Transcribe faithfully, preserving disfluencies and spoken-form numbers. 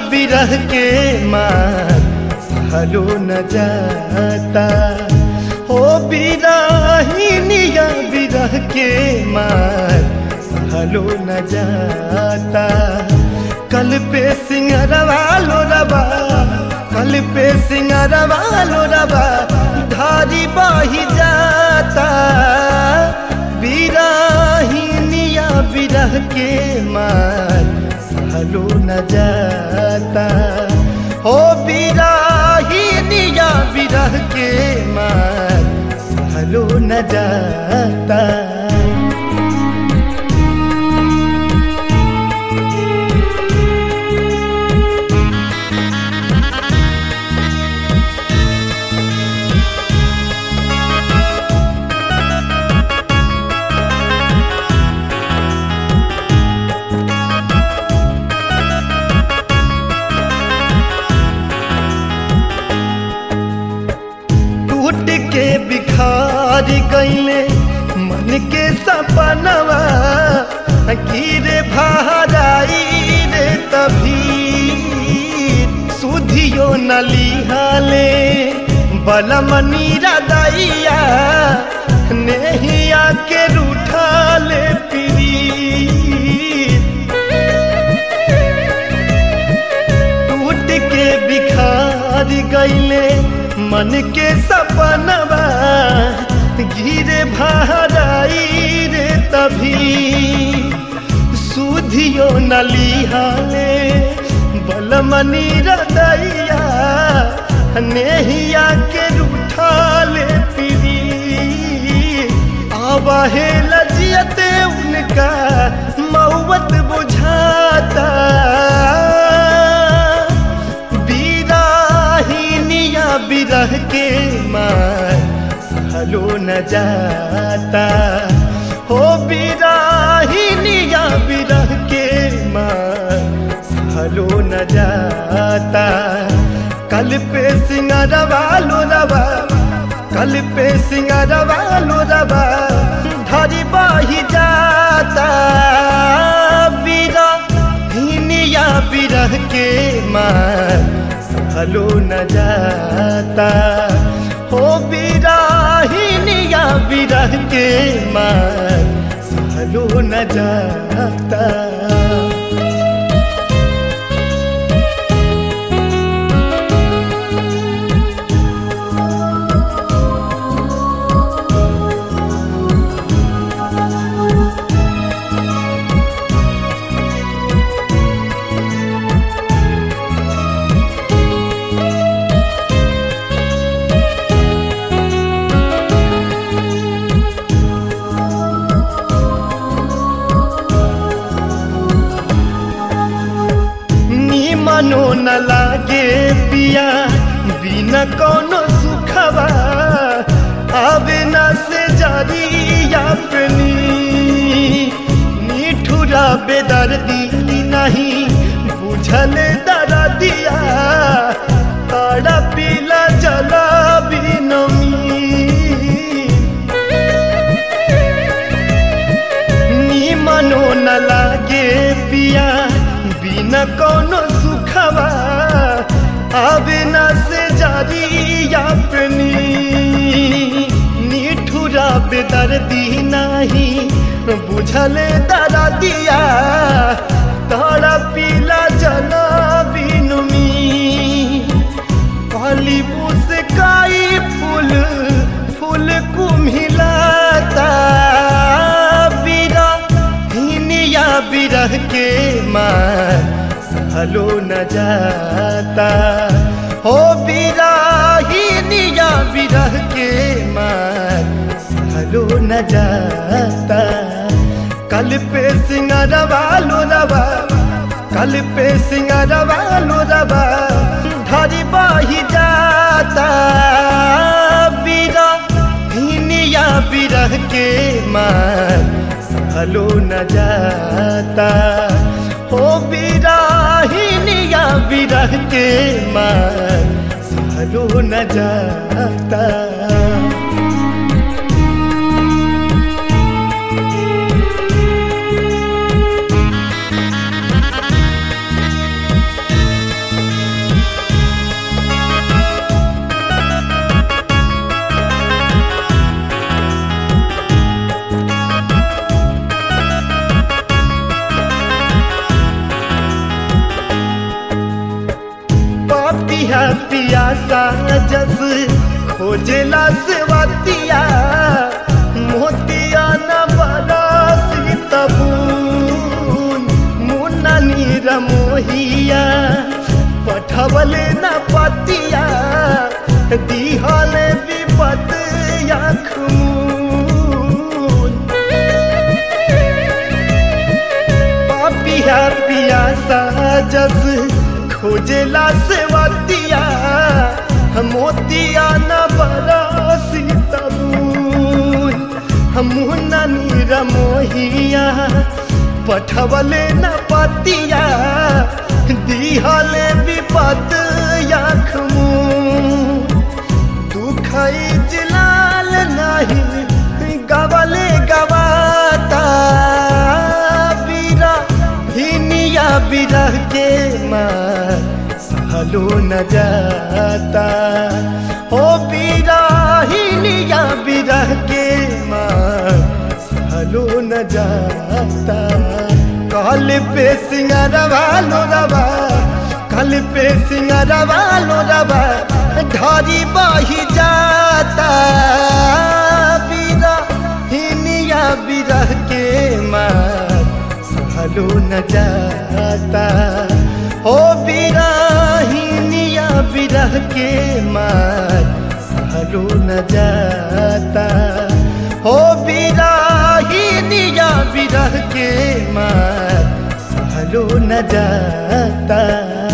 बिरह के मार सहलो न जाता। हो बिरहिनिया बिरह के मार सहलो न जाता। कल पे सिंगरवा लो रबा, कल पे सिंगरवा लो रबा धारी बाही जाता। बिरहिनिया बिरह के मार सहलो न जाता। हो बिरहिनिया बिरह के मार सहलो न जाता। टूट के बिखार गईले मन के सपनवा, गिरे भाराई रे तभी सुधियो न लिहाले। बलमनी रदैया नेहिया के रूठाले पिरी। टूट के बिखार गईले मन के सपनवा, गिरे भाराई रे तभी सुधियो न लिहाले। बलमनी रदैया नेहिया के रूठाले पिरी। आवाहे लजियते उनका मौत बुझाता। बिरह के मार सहलो न जाता। हो बिरहिनिया बिरह के मार सहलो न जाता। कल पे सिंगरवा लो रबा, कल पे सिंगरवा लो रबा धारी बाही जाता। बिरहिनिया बिरह के मार सहलो न जाता। हो बिरहिनिया बिरह के मार सहलो न जाता। मनो न लागे पिया बिना कोनो सुखवा। आवे न से जारी अपनी निठुरा बेदर्दी नहीं बुझल दर्दिया। ताड़ा पीला जला बिनमी नी मनो न लागे पिया बिना कोनो सुखवा। आवे न से जारी अपनी निठुरा बेदर्दी नहीं बुझल दर्दिया। ताड़ा पीला जना बिनुमी काली मुस्काई फूल फूल कुम्हिलाता। बिरहिनिया बिरह के मार सहलो न जाता। हो बिरहिनिया बिरह के मार सहलो न जाता। कल पे सिंगरवा लो रबा, कल पे सिंगरवा लो रबा धारी बाही जाता। बिरहिनिया बिरह के मार सहलो न जाता। हो बिरहिनिया बिरह के मार सहलो न जाता। पियासा जस खोजेला सेवतिया मोतिया न बरसी तबून मुन्ना नीर मोहिया पठवले न पतिया दिहले विपत खून पापिया पियासा जस खोजेला सेवतिया मोतिया न बरसी तबून मुन्ना नीर मोहिया पठवले न पतिया दिहले विपत खून दुख जिलाल नहीं गवले गवाता बीरा हिनिया बिरह के मार सहलो न जाता ओ बीरा हिनिया बिरह के मार सहलो न जाता कल पे सिंगारवा लो रवा कल पे सिंगारवा लो रवा धरी बही जाता बीरा हिनिया बिरह के मार सहलो न जाता ओ बीरा हिनिया बिरह के मार सहलो न जाता ओ बीरा हिनिया बिरह के मार सहलो न जाता।